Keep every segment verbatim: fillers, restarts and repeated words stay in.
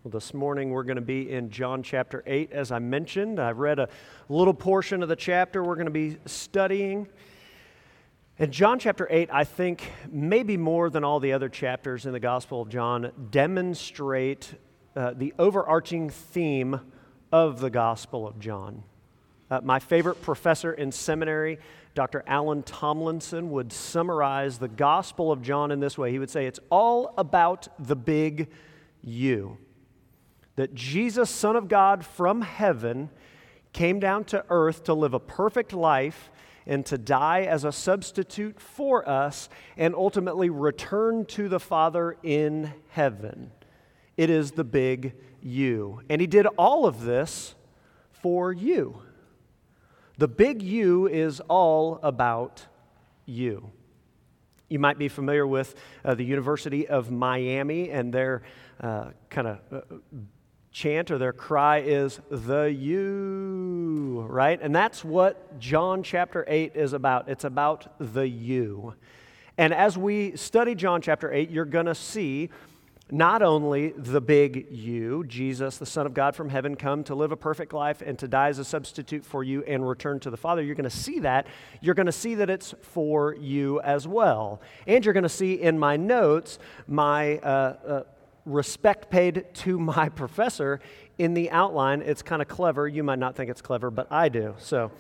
Well, this morning we're going to be in John chapter eight. As I mentioned, I've read a little portion of the chapter we're going to be studying. And John chapter eight, I think, maybe more than all the other chapters in the Gospel of John, demonstrate uh, the overarching theme of the Gospel of John. Uh, my favorite professor in seminary, Doctor Alan Tomlinson, would summarize the Gospel of John in this way. He would say, it's all about the big you. That Jesus, Son of God from heaven, came down to earth to live a perfect life and to die as a substitute for us and ultimately return to the Father in heaven. It is the big you. And he did all of this for you. The big you is all about you. You might be familiar with uh, the University of Miami and their uh, kind of uh, chant or their cry is the you, right? And that's what John chapter eight is about. It's about the you. And as we study John chapter eight, you're going to see not only the big you, Jesus, the Son of God from heaven, come to live a perfect life and to die as a substitute for you and return to the Father. You're going to see that. You're going to see that it's for you as well. And you're going to see in my notes my uh, uh, respect paid to my professor in the outline. It's kind of clever. You might not think it's clever, but I do. So,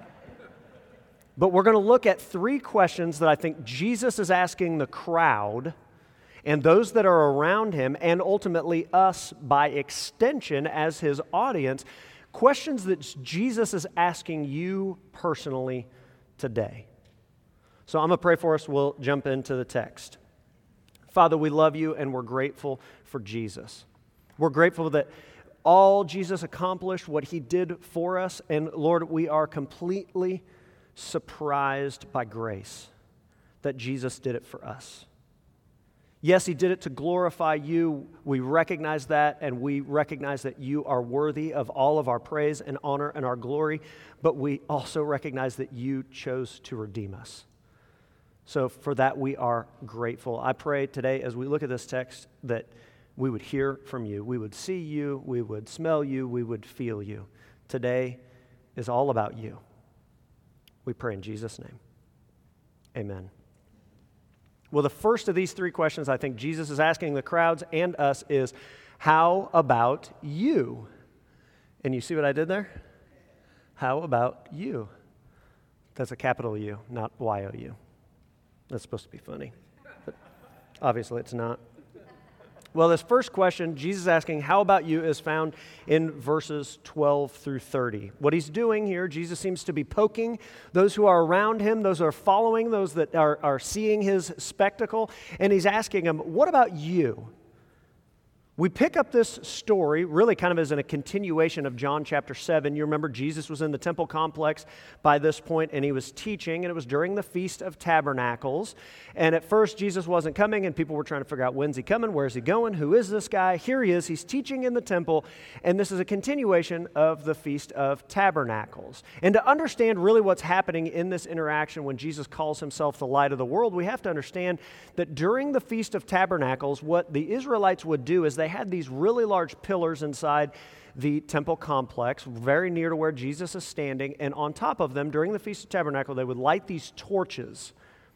but we're going to look at three questions that I think Jesus is asking the crowd and those that are around him, and ultimately us by extension as his audience, questions that Jesus is asking you personally today. So I'm going to pray for us. We'll jump into the text. Father, we love you and we're grateful for Jesus. We're grateful that all Jesus accomplished, what he did for us, and Lord, we are completely surprised by grace that Jesus did it for us. Yes, he did it to glorify you. We recognize that, and we recognize that you are worthy of all of our praise and honor and our glory, but we also recognize that you chose to redeem us. So for that, we are grateful. I pray today as we look at this text that we would hear from you. We would see you. We would smell you. We would feel you. Today is all about you. We pray in Jesus' name. Amen. Well, the first of these three questions I think Jesus is asking the crowds and us is, how about you? And you see what I did there? How about you? That's a capital U, not Y O U. That's supposed to be funny, but obviously it's not. Well, this first question, Jesus asking, how about you, is found in verses twelve through thirty. What he's doing here, Jesus seems to be poking those who are around him, those who are following, those that are, are seeing his spectacle, and he's asking them, what about you? We pick up this story really kind of as in a continuation of John chapter seven. You remember Jesus was in the temple complex by this point, and he was teaching, and it was during the Feast of Tabernacles. And at first, Jesus wasn't coming, and people were trying to figure out, when's he coming? Where's he going? Who is this guy? Here he is. He's teaching in the temple, and this is a continuation of the Feast of Tabernacles. And to understand really what's happening in this interaction when Jesus calls himself the light of the world, we have to understand that during the Feast of Tabernacles, what the Israelites would do is they had these really large pillars inside the temple complex, very near to where Jesus is standing, and on top of them, during the Feast of Tabernacle, they would light these torches.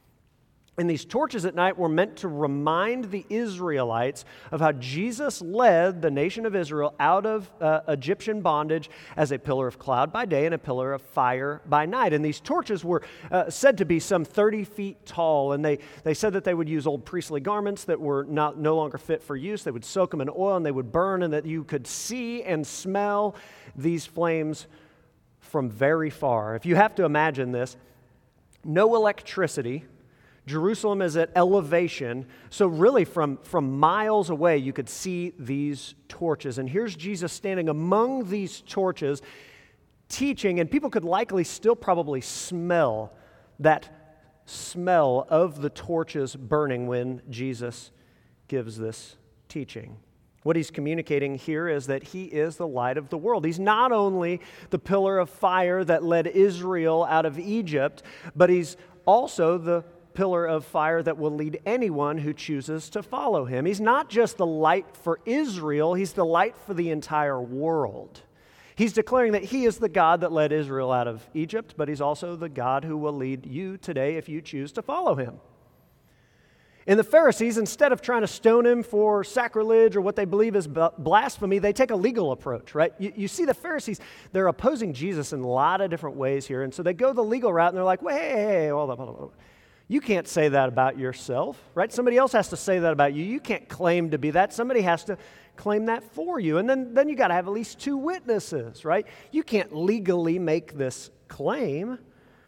And these torches at night were meant to remind the Israelites of how Jesus led the nation of Israel out of uh, Egyptian bondage as a pillar of cloud by day and a pillar of fire by night. And these torches were uh, said to be some thirty feet tall, and they, they said that they would use old priestly garments that were not no longer fit for use. They would soak them in oil and they would burn, and that you could see and smell these flames from very far. If you have to imagine this, no electricity. Jerusalem is at elevation, so really from, from miles away you could see these torches. And here's Jesus standing among these torches teaching, and people could likely still probably smell that smell of the torches burning when Jesus gives this teaching. What he's communicating here is that he is the light of the world. He's not only the pillar of fire that led Israel out of Egypt, but he's also the pillar of fire that will lead anyone who chooses to follow him. He's not just the light for Israel, he's the light for the entire world. He's declaring that he is the God that led Israel out of Egypt, but he's also the God who will lead you today if you choose to follow him. And the Pharisees, instead of trying to stone him for sacrilege or what they believe is blasphemy, they take a legal approach, right? You, you see the Pharisees, they're opposing Jesus in a lot of different ways here. And so they go the legal route and they're like, well, hey, hey, hey, hold up, hold up, hold up. You can't say that about yourself, right? Somebody else has to say that about you. You can't claim to be that. Somebody has to claim that for you. And then, then you got to have at least two witnesses, right? You can't legally make this claim.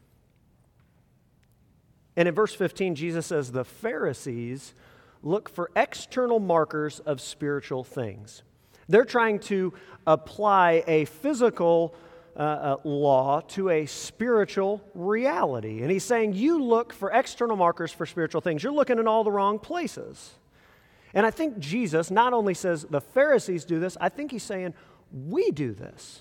And in verse fifteen, Jesus says, the Pharisees look for external markers of spiritual things. They're trying to apply a physical uh, uh, law to a spiritual reality. And he's saying, you look for external markers for spiritual things. You're looking in all the wrong places. And I think Jesus not only says the Pharisees do this, I think he's saying we do this.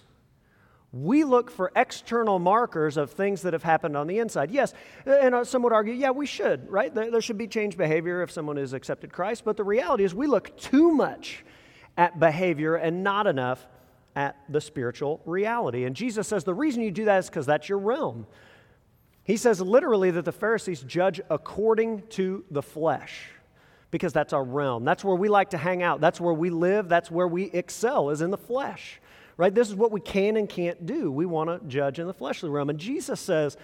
We look for external markers of things that have happened on the inside. Yes, and some would argue, yeah, we should, right? There should be changed behavior if someone has accepted Christ, but the reality is we look too much at behavior and not enough at the spiritual reality. And Jesus says the reason you do that is because that's your realm. He says literally that the Pharisees judge according to the flesh, because that's our realm. That's where we like to hang out. That's where we live. That's where we excel, is in the flesh. Right? This is what we can and can't do. We want to judge in the fleshly realm. And Jesus says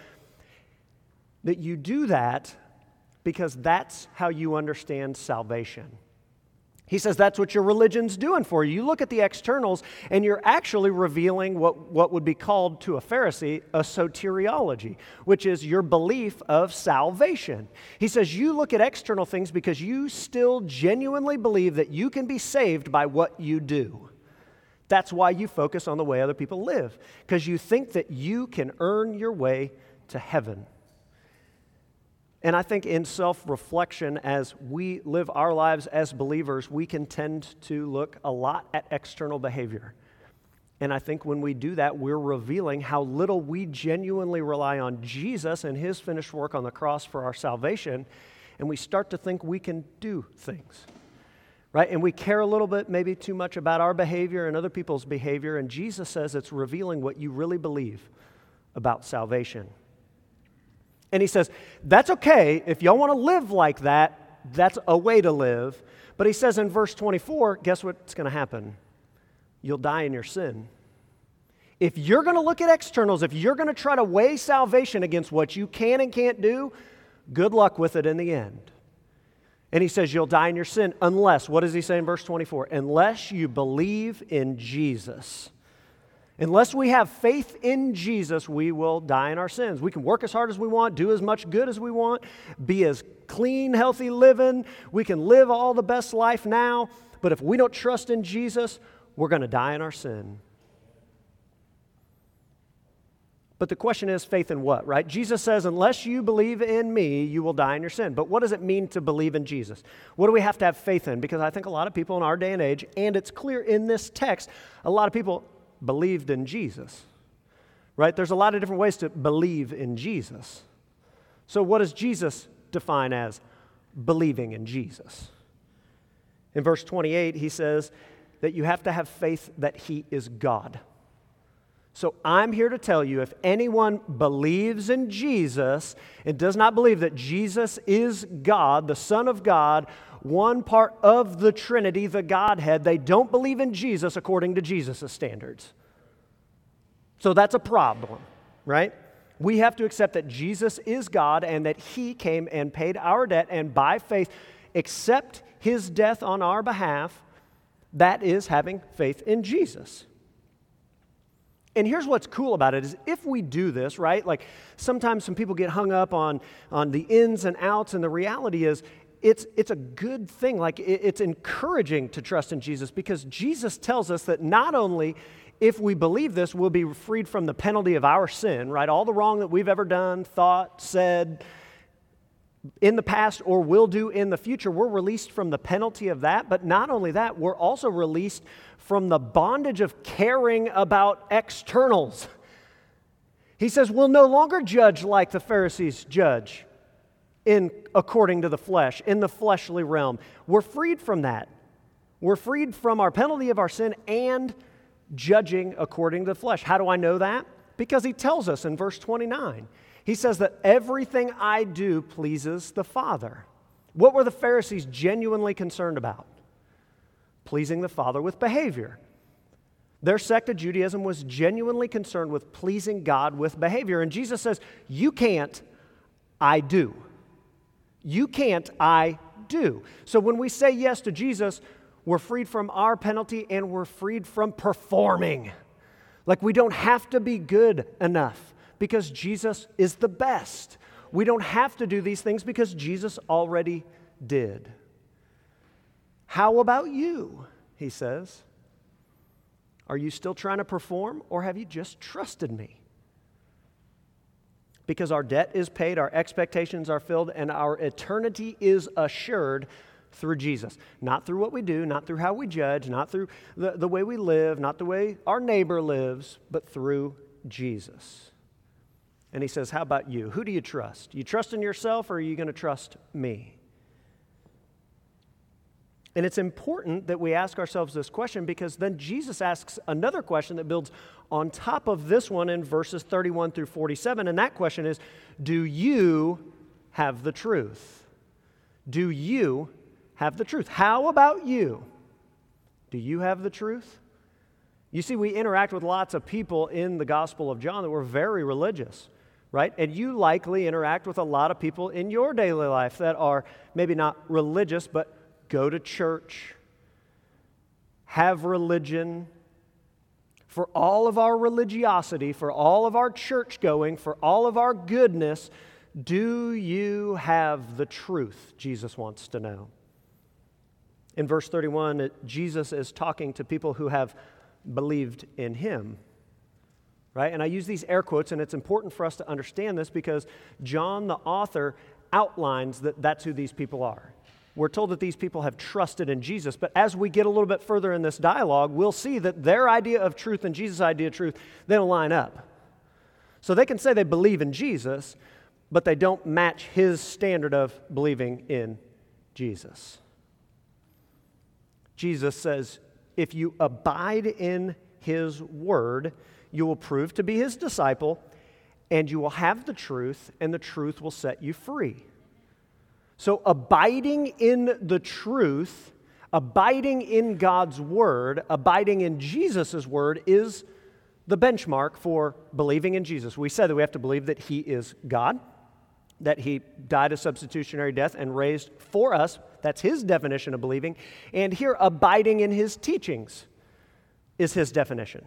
that you do that because that's how you understand salvation. He says that's what your religion's doing for you. You look at the externals and you're actually revealing what, what would be called to a Pharisee a soteriology, which is your belief of salvation. He says you look at external things because you still genuinely believe that you can be saved by what you do. That's why you focus on the way other people live, because you think that you can earn your way to heaven. And I think in self-reflection, as we live our lives as believers, we can tend to look a lot at external behavior. And I think when we do that, we're revealing how little we genuinely rely on Jesus and his finished work on the cross for our salvation, and we start to think we can do things. Right? And we care a little bit, maybe too much about our behavior and other people's behavior, and Jesus says it's revealing what you really believe about salvation. And he says, that's okay. If y'all want to live like that, that's a way to live. But he says in verse twenty-four, guess what's going to happen? You'll die in your sin. If you're going to look at externals, if you're going to try to weigh salvation against what you can and can't do, good luck with it in the end. And he says, you'll die in your sin unless, what does he say in verse twenty-four? Unless you believe in Jesus. Unless we have faith in Jesus, we will die in our sins. We can work as hard as we want, do as much good as we want, be as clean, healthy living. We can live all the best life now. But if we don't trust in Jesus, we're going to die in our sin. But the question is, faith in what, right? Jesus says, unless you believe in me, you will die in your sin. But what does it mean to believe in Jesus? What do we have to have faith in? Because I think a lot of people in our day and age, and it's clear in this text, a lot of people believed in Jesus, right? There's a lot of different ways to believe in Jesus. So what does Jesus define as believing in Jesus? In verse twenty-eight, he says that you have to have faith that he is God. So I'm here to tell you, if anyone believes in Jesus and does not believe that Jesus is God, the Son of God, one part of the Trinity, the Godhead, they don't believe in Jesus according to Jesus' standards. So that's a problem, right? We have to accept that Jesus is God and that he came and paid our debt, and by faith accept his death on our behalf. That is having faith in Jesus. And here's what's cool about it is if we do this, right, like sometimes some people get hung up on, on the ins and outs, and the reality is it's, it's a good thing. Like it, it's encouraging to trust in Jesus, because Jesus tells us that not only if we believe this, we'll be freed from the penalty of our sin, right, all the wrong that we've ever done, thought, said in the past or will do in the future, we're released from the penalty of that. But not only that, we're also released from the bondage of caring about externals. He says we'll no longer judge like the Pharisees judge. in according to the flesh, in the fleshly realm. We're freed from that. We're freed from our penalty of our sin and judging according to the flesh. How do I know that? Because he tells us in verse twenty-nine. He says that everything I do pleases the Father. What were the Pharisees genuinely concerned about? Pleasing the Father with behavior. Their sect of Judaism was genuinely concerned with pleasing God with behavior. And Jesus says, you can't, I do. You can't, I do. So when we say yes to Jesus, we're freed from our penalty and we're freed from performing. Like we don't have to be good enough because Jesus is the best. We don't have to do these things because Jesus already did. How about you? He says. Are you still trying to perform, or have you just trusted me? Because our debt is paid, our expectations are filled, and our eternity is assured through Jesus. Not through what we do, not through how we judge, not through the, the way we live, not the way our neighbor lives, but through Jesus. And he says, how about you? Who do you trust? You trust in yourself, or are you going to trust me? And it's important that we ask ourselves this question because then Jesus asks another question that builds on top of this one in verses thirty-one through forty-seven. And that question is, do you have the truth? Do you have the truth? How about you? Do you have the truth? You see, we interact with lots of people in the Gospel of John that were very religious, right? And you likely interact with a lot of people in your daily life that are maybe not religious, but go to church, have religion. For all of our religiosity, for all of our church going, for all of our goodness, do you have the truth? Jesus wants to know. In verse thirty-one, Jesus is talking to people who have believed in him, right? And I use these air quotes, and it's important for us to understand this because John, the author, outlines that that's who these people are. We're told that these people have trusted in Jesus, but as we get a little bit further in this dialogue, we'll see that their idea of truth and Jesus' idea of truth, they don't line up. So they can say they believe in Jesus, but they don't match his standard of believing in Jesus. Jesus says, if you abide in his word, you will prove to be his disciple, and you will have the truth, and the truth will set you free. So abiding in the truth, abiding in God's word, abiding in Jesus' word is the benchmark for believing in Jesus. We said that we have to believe that he is God, that he died a substitutionary death and raised for us. That's his definition of believing. And here, abiding in his teachings is his definition.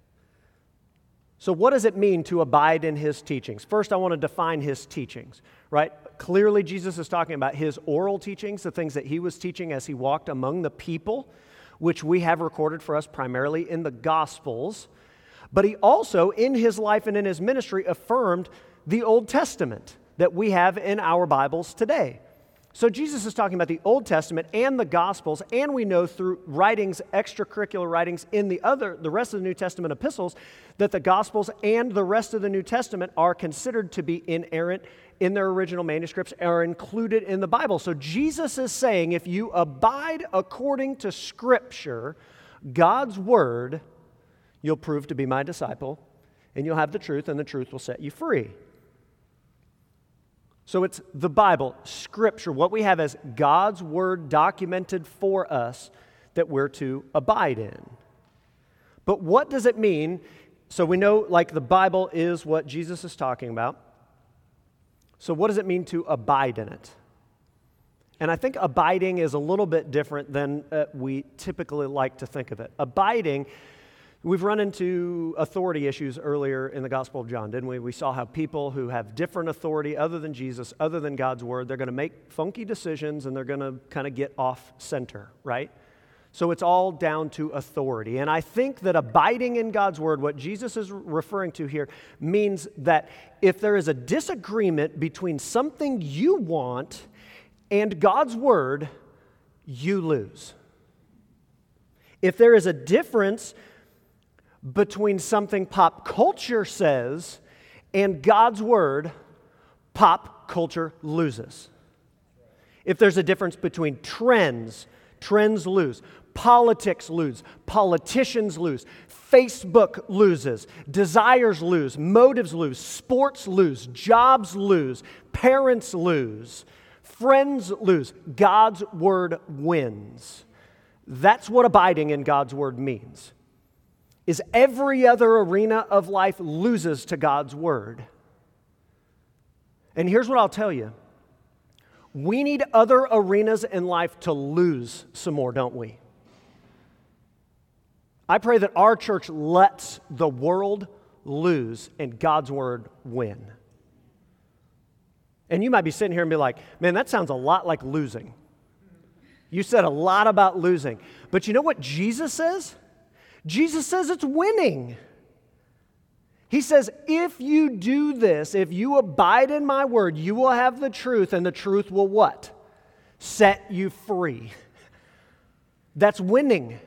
So what does it mean to abide in his teachings? First, I want to define his teachings, right? Clearly, Jesus is talking about his oral teachings, the things that he was teaching as he walked among the people, which we have recorded for us primarily in the Gospels. But he also, in his life and in his ministry, affirmed the Old Testament that we have in our Bibles today. So Jesus is talking about the Old Testament and the Gospels, and we know through writings, extracurricular writings in the other, the rest of the New Testament epistles, that the Gospels and the rest of the New Testament are considered to be inerrant in their original manuscripts, are included in the Bible. So Jesus is saying, if you abide according to Scripture, God's Word, you'll prove to be my disciple, and you'll have the truth, and the truth will set you free. So it's the Bible, Scripture, what we have as God's Word documented for us that we're to abide in. But what does it mean? So we know, like, the Bible is what Jesus is talking about. So what does it mean to abide in it? And I think abiding is a little bit different than uh, we typically like to think of it. Abiding, we've run into authority issues earlier in the Gospel of John, didn't we? We saw how people who have different authority other than Jesus, other than God's Word, they're going to make funky decisions and they're going to kind of get off center, right? So it's all down to authority. And I think that abiding in God's Word, what Jesus is referring to here, means that if there is a disagreement between something you want and God's Word, you lose. If there is a difference between something pop culture says and God's Word, pop culture loses. If there's a difference between trends, trends lose. Politics lose. Politicians lose. Facebook loses. Desires lose. Motives lose. Sports lose. Jobs lose. Parents lose. Friends lose. God's word wins. That's what abiding in God's word means. Is every other arena of life loses to God's word. And here's what I'll tell you. We need other arenas in life to lose some more, don't we? I pray that our church lets the world lose and God's word win. And you might be sitting here and be like, man, that sounds a lot like losing. You said a lot about losing. But you know what Jesus says? Jesus says it's winning. He says, if you do this, if you abide in my word, you will have the truth, and the truth will what? Set you free. That's winning.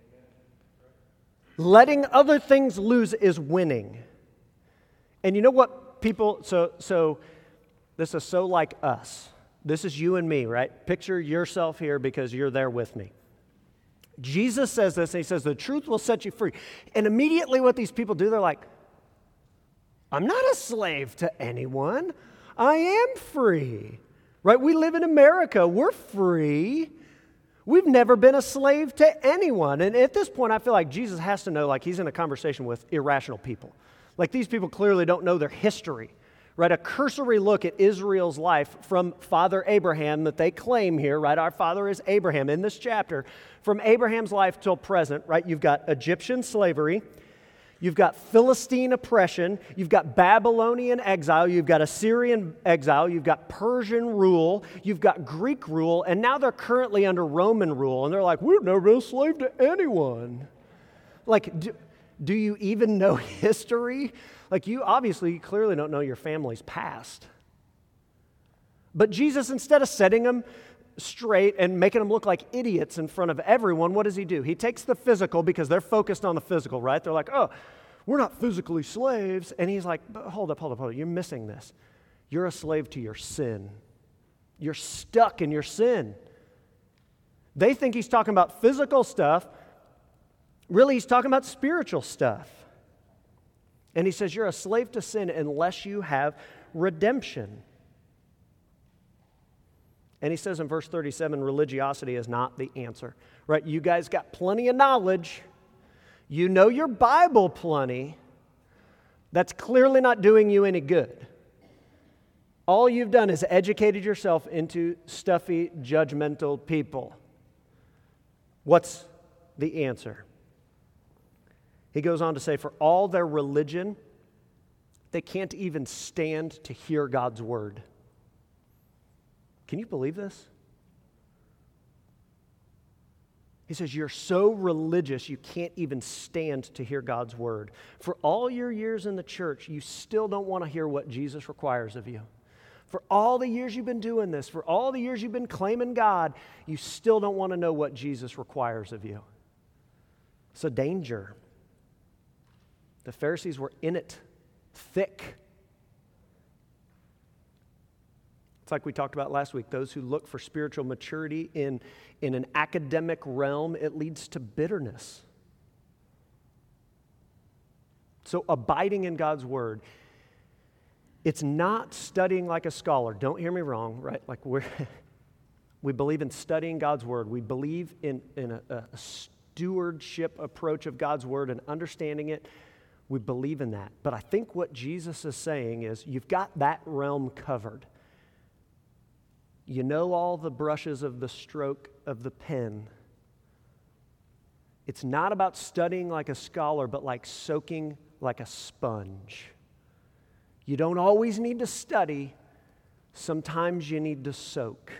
Letting other things lose is winning. And you know what people, so, so this is so like us. This is you and me, right? Picture yourself here because you're there with me. Jesus says this, and he says, the truth will set you free. And immediately what these people do, they're like, I'm not a slave to anyone. I am free, right? We live in America. We're free. We've never been a slave to anyone. And at this point, I feel like Jesus has to know, like he's in a conversation with irrational people. Like these people clearly don't know their history, right? A cursory look at Israel's life from Father Abraham that they claim here, right? Our father is Abraham in this chapter. From Abraham's life till present, right? You've got Egyptian slavery. You've got Philistine oppression, you've got Babylonian exile, you've got Assyrian exile, you've got Persian rule, you've got Greek rule, and now they're currently under Roman rule, and they're like, we've never been a slave to anyone. Like, do, do you even know history? Like, you obviously clearly don't know your family's past. But Jesus, instead of setting them straight and making them look like idiots in front of everyone, what does he do? He takes the physical because they're focused on the physical, right? They're like, oh, we're not physically slaves. And he's like, hold up, hold up, hold up. You're missing this. You're a slave to your sin. You're stuck in your sin. They think he's talking about physical stuff. Really, he's talking about spiritual stuff. And he says, you're a slave to sin unless you have redemption. And he says in verse thirty-seven, religiosity is not the answer, right? You guys got plenty of knowledge. You know your Bible plenty. That's clearly not doing you any good. All you've done is educated yourself into stuffy, judgmental people. What's the answer? He goes on to say, for all their religion, they can't even stand to hear God's word. Can you believe this? He says, you're so religious you can't even stand to hear God's word. For all your years in the church, you still don't want to hear what Jesus requires of you. For all the years you've been doing this, for all the years you've been claiming God, you still don't want to know what Jesus requires of you. It's a danger. The Pharisees were in it thick. It's like we talked about last week, those who look for spiritual maturity in, in an academic realm, it leads to bitterness. So abiding in God's word, it's not studying like a scholar. Don't hear me wrong, right? Like we're we believe in studying God's word. We believe in, in a, a stewardship approach of God's word and understanding it. We believe in that. But I think what Jesus is saying is you've got that realm covered. You know all the brushes of the stroke of the pen. It's not about studying like a scholar, but like soaking like a sponge. You don't always need to study. Sometimes you need to soak.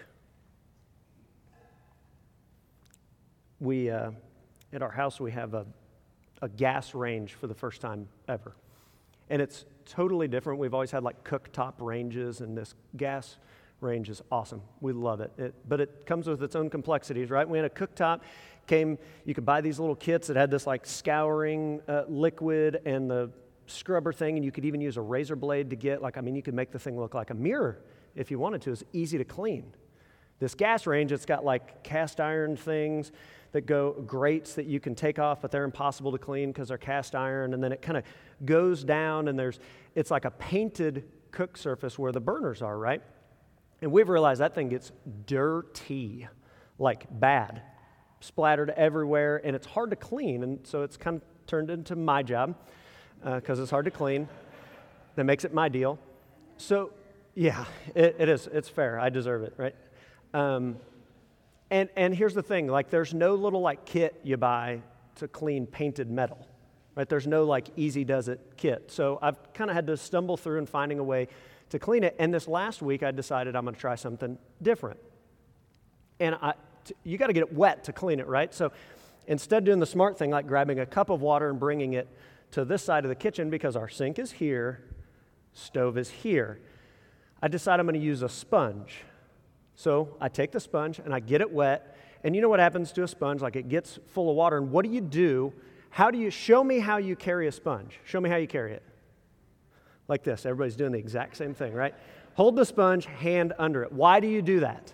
We, uh, at our house, we have a, a gas range for the first time ever. And it's totally different. We've always had like cooktop ranges, and this gas range is awesome. We love it. it. But it comes with its own complexities, right? We had a cooktop. Came, you could buy these little kits that had this like scouring uh, liquid and the scrubber thing, and you could even use a razor blade to get, like, I mean, you could make the thing look like a mirror if you wanted to, is easy to clean. This gas range, it's got like cast iron things that go, grates that you can take off, but they're impossible to clean because they're cast iron. And then it kind of goes down, and there's, it's like a painted cook surface where the burners are, right? And we've realized that thing gets dirty, like bad, splattered everywhere, and it's hard to clean. And so it's kind of turned into my job because uh, it's hard to clean. That makes it my deal. So, yeah, it, it is. It's fair. I deserve it, right? Um, and and here's the thing, like there's no little like kit you buy to clean painted metal, right? There's no like easy does it kit. So I've kind of had to stumble through and finding a way to clean it. And this last week I decided I'm going to try something different. And I, t- you got to get it wet to clean it, right? So instead of doing the smart thing like grabbing a cup of water and bringing it to this side of the kitchen because our sink is here, stove is here, I decided I'm going to use a sponge. So I take the sponge and I get it wet, and you know what happens to a sponge? Like it gets full of water, and what do you do? How do you, show me how you carry a sponge. Show me how you carry it. Like this. Everybody's doing the exact same thing, right? Hold the sponge, hand under it. Why do you do that?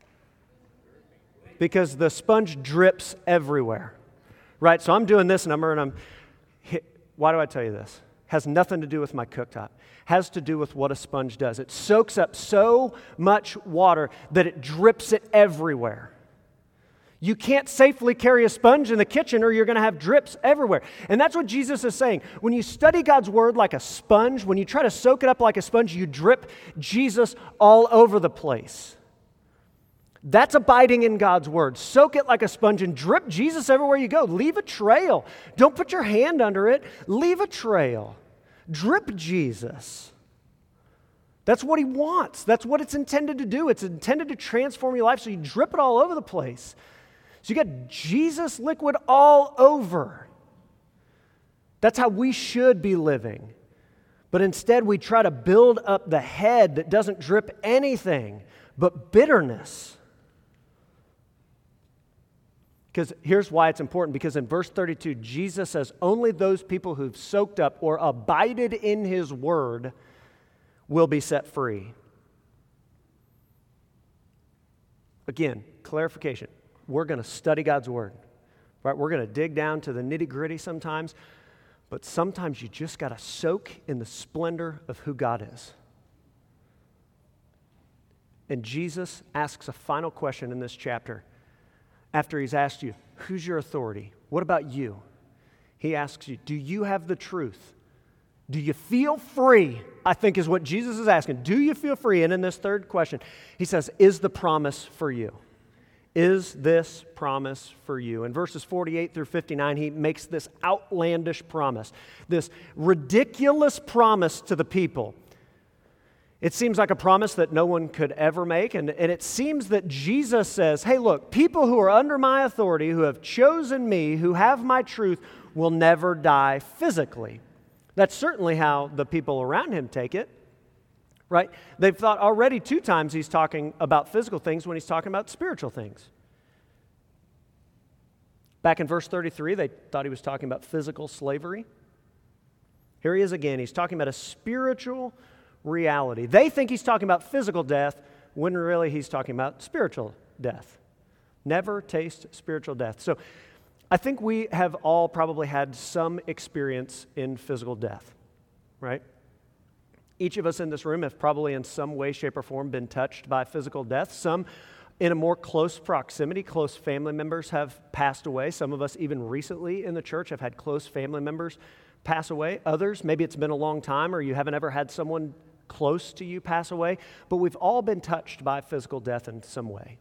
Because the sponge drips everywhere, right? So I'm doing this number, and I'm, why do I tell you this? Has nothing to do with my cooktop. Has to do with what a sponge does. It soaks up so much water that it drips it everywhere. You can't safely carry a sponge in the kitchen or you're going to have drips everywhere. And that's what Jesus is saying. When you study God's word like a sponge, when you try to soak it up like a sponge, you drip Jesus all over the place. That's abiding in God's word. Soak it like a sponge and drip Jesus everywhere you go. Leave a trail. Don't put your hand under it. Leave a trail. Drip Jesus. That's what he wants. That's what it's intended to do. It's intended to transform your life, so you drip it all over the place. So you got Jesus liquid all over. That's how we should be living. But instead, we try to build up the head that doesn't drip anything but bitterness. Because here's why it's important, because in verse thirty-two, Jesus says, only those people who've soaked up or abided in his word will be set free. Again, clarification. We're going to study God's word, right? We're going to dig down to the nitty-gritty sometimes, but sometimes you just got to soak in the splendor of who God is. And Jesus asks a final question in this chapter. After he's asked you, who's your authority? What about you? He asks you, do you have the truth? Do you feel free? I think is what Jesus is asking. Do you feel free? And in this third question, he says, is the promise for you? Is this promise for you? In verses forty-eight through fifty-nine, he makes this outlandish promise, this ridiculous promise to the people. It seems like a promise that no one could ever make, and, and it seems that Jesus says, hey, look, people who are under my authority, who have chosen me, who have my truth, will never die physically. That's certainly how the people around him take it, right? They've thought already two times he's talking about physical things when he's talking about spiritual things. Back in verse thirty-three, they thought he was talking about physical slavery. Here he is again. He's talking about a spiritual reality. They think he's talking about physical death, when really he's talking about spiritual death. Never taste spiritual death. So I think we have all probably had some experience in physical death, right? Each of us in this room have probably in some way, shape, or form been touched by physical death. Some in a more close proximity, close family members have passed away. Some of us even recently in the church have had close family members pass away. Others, maybe it's been a long time or you haven't ever had someone close to you pass away, but we've all been touched by physical death in some way.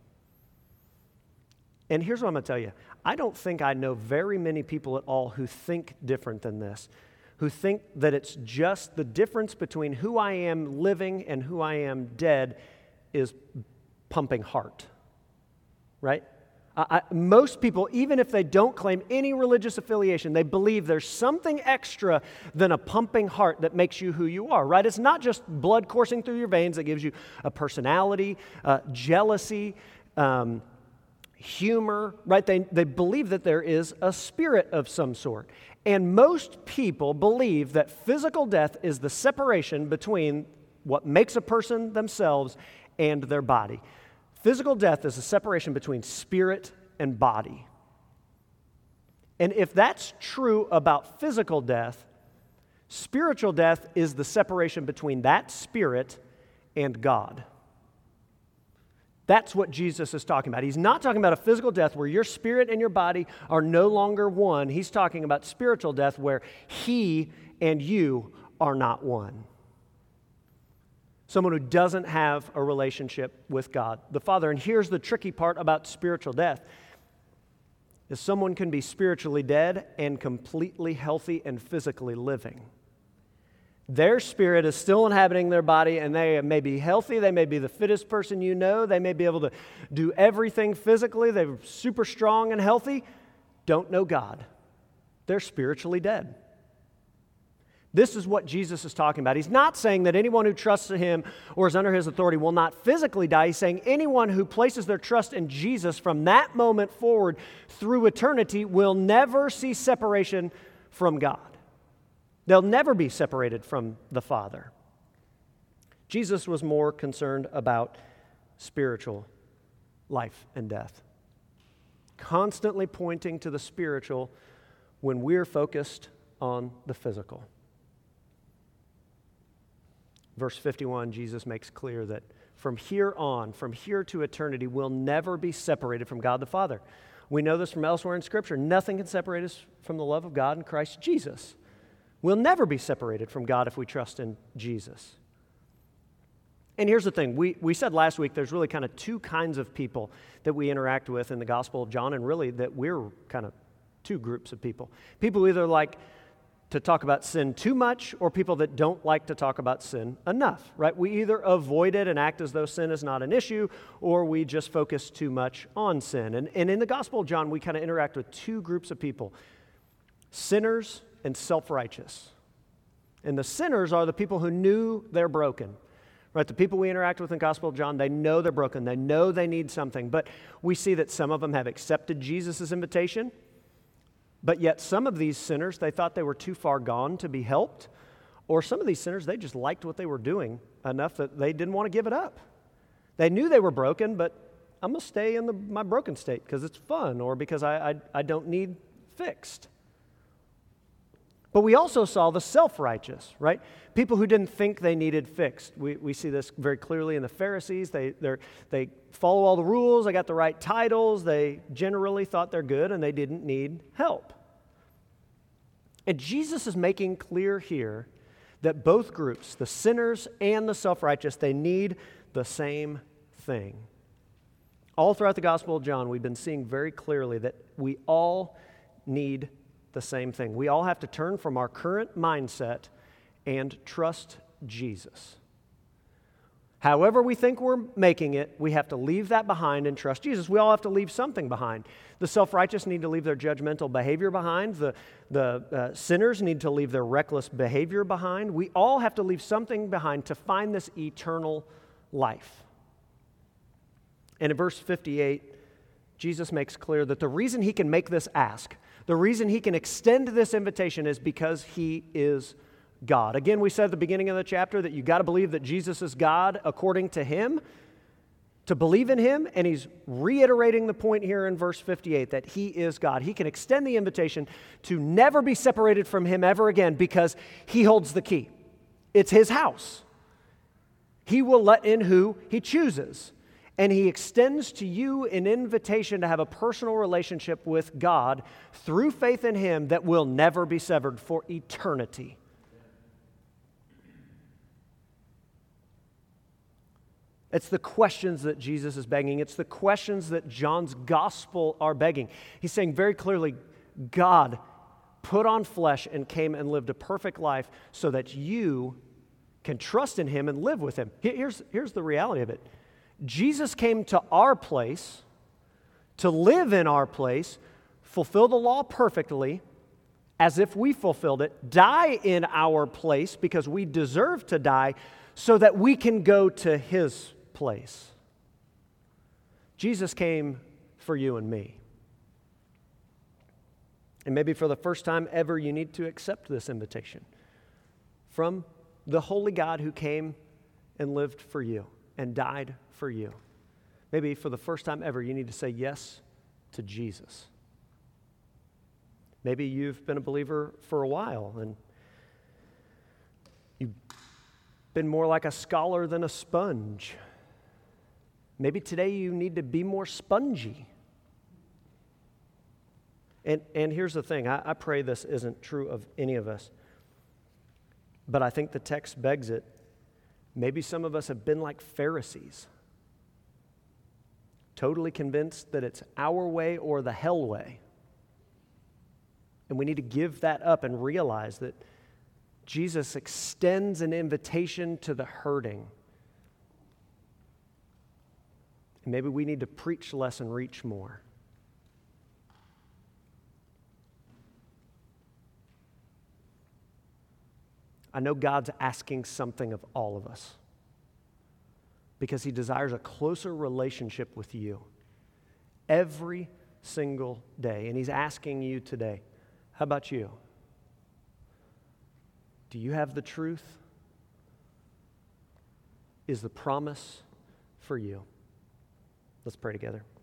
And here's what I'm going to tell you. I don't think I know very many people at all who think different than this, who think that it's just the difference between who I am living and who I am dead is pumping heart, right? I, most people, even if they don't claim any religious affiliation, they believe there's something extra than a pumping heart that makes you who you are, right? It's not just blood coursing through your veins that gives you a personality, uh, jealousy, um, humor, right? They, they believe that there is a spirit of some sort. And most people believe that physical death is the separation between what makes a person themselves and their body. Physical death is a separation between spirit and body. And if that's true about physical death, spiritual death is the separation between that spirit and God. That's what Jesus is talking about. He's not talking about a physical death where your spirit and your body are no longer one. He's talking about spiritual death where he and you are not one. Someone who doesn't have a relationship with God, the Father. And here's the tricky part about spiritual death. Is someone can be spiritually dead and completely healthy and physically living. Their spirit is still inhabiting their body, and they may be healthy, they may be the fittest person you know, they may be able to do everything physically, they're super strong and healthy, don't know God. They're spiritually dead. This is what Jesus is talking about. He's not saying that anyone who trusts in him or is under his authority will not physically die. He's saying anyone who places their trust in Jesus from that moment forward through eternity will never see separation from God. They'll never be separated from the Father. Jesus was more concerned about spiritual life and death, constantly pointing to the spiritual when we're focused on the physical. Verse fifty-one, Jesus makes clear that from here on, from here to eternity, we'll never be separated from God the Father. We know this from elsewhere in Scripture. Nothing can separate us from the love of God in Christ Jesus. We'll never be separated from God if we trust in Jesus. And here's the thing. We, we said last week there's really kind of two kinds of people that we interact with in the Gospel of John, and really that we're kind of two groups of people. People who either like to talk about sin too much or people that don't like to talk about sin enough, right? We either avoid it and act as though sin is not an issue, or we just focus too much on sin. And, and in the Gospel of John, we kind of interact with two groups of people, sinners and self-righteous. And the sinners are the people who knew they're broken, right? The people we interact with in the Gospel of John, they know they're broken. They know they need something. But we see that some of them have accepted Jesus' invitation, but yet some of these sinners, they thought they were too far gone to be helped, or some of these sinners, they just liked what they were doing enough that they didn't want to give it up. They knew they were broken, but I'm going to stay in the, my broken state because it's fun or because I, I, I don't need fixed. But we also saw the self-righteous, right? People who didn't think they needed fixed. We, we see this very clearly in the Pharisees. They they follow all the rules. They got the right titles. They generally thought they're good, and they didn't need help. And Jesus is making clear here that both groups, the sinners and the self-righteous, they need the same thing. All throughout the Gospel of John, we've been seeing very clearly that we all need the same thing. We all have to turn from our current mindset and trust Jesus. However we think we're making it, we have to leave that behind and trust Jesus. We all have to leave something behind. The self-righteous need to leave their judgmental behavior behind. The, the uh, sinners need to leave their reckless behavior behind. We all have to leave something behind to find this eternal life. And in verse fifty-eight, Jesus makes clear that the reason he can make this ask, the reason he can extend this invitation is because he is God. Again, we said at the beginning of the chapter that you got to believe that Jesus is God according to him, to believe in him, and he's reiterating the point here in verse fifty-eight that he is God. He can extend the invitation to never be separated from him ever again because he holds the key. It's his house. He will let in who he chooses. And he extends to you an invitation to have a personal relationship with God through faith in him that will never be severed for eternity. It's the questions that Jesus is begging. It's the questions that John's gospel are begging. He's saying very clearly, God put on flesh and came and lived a perfect life so that you can trust in him and live with him. Here's, here's the reality of it. Jesus came to our place, to live in our place, fulfill the law perfectly, as if we fulfilled it, die in our place because we deserve to die, so that we can go to his place. Jesus came for you and me. And maybe for the first time ever, you need to accept this invitation from the holy God who came and lived for you and died for you. Maybe for the first time ever, you need to say yes to Jesus. Maybe you've been a believer for a while and you've been more like a scholar than a sponge. Maybe today you need to be more spongy. And, and here's the thing, I, I pray this isn't true of any of us, but I think the text begs it. Maybe some of us have been like Pharisees, totally convinced that it's our way or the hell way. And we need to give that up and realize that Jesus extends an invitation to the hurting. And maybe we need to preach less and reach more. I know God's asking something of all of us because He desires a closer relationship with you every single day. And He's asking you today, how about you? Do you have the truth? Is the promise for you? Let's pray together.